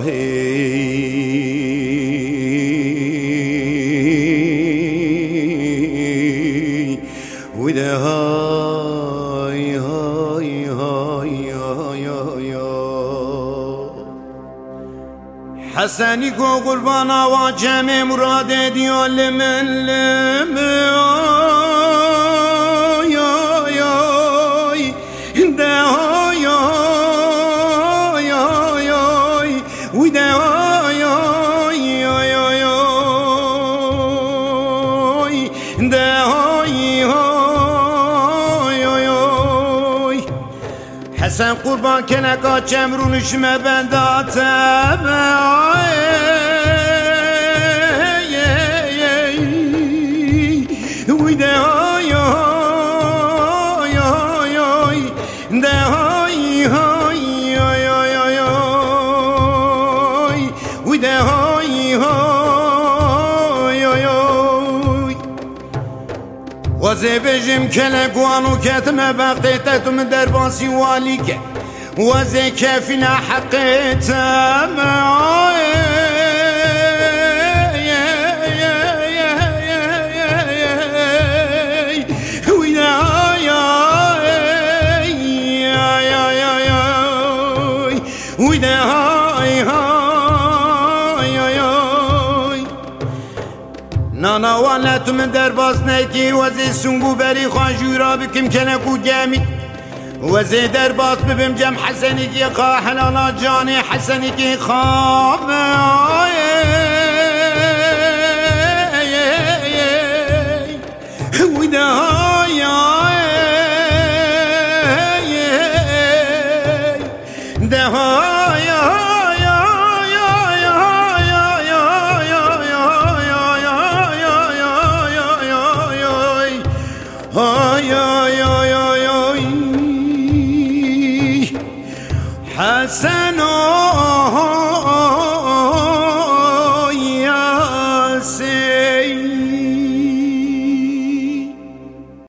وده هاي هاي هاي هاي هاي حسنی کو قربان آوا جمع مراد دیال من لم حسن قربان کنکا چمرونش مبنداتم ویده های های های ده های های های ویده های های های وزی بجم کلگوانو کتم بقیتتم در باسی والی که وزی کفینا حقیتم ویده های های نانا والتو من در باز نکی وزی سنگو بری خواجورا بکم کنکو جمی وزی در باز ببیم جم حسنی کی خواه حلالا جانی حسنی کی خواه ویده های ده های حسن